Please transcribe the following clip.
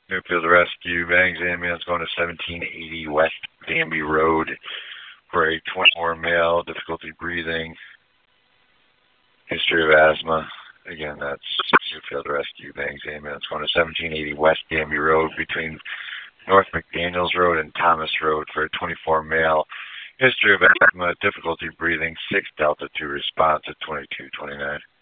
Newfield Rescue, Bangs Ambulance going to 1780 West Danby Road for a 24 male, difficulty breathing, history of asthma. Again, that's Newfield Rescue, Bangs Ambulance going to 1780 West Danby Road between North McDaniels Road and Thomas Road for a 24 male, history of asthma, difficulty breathing, 6 Delta 2 response at 2229.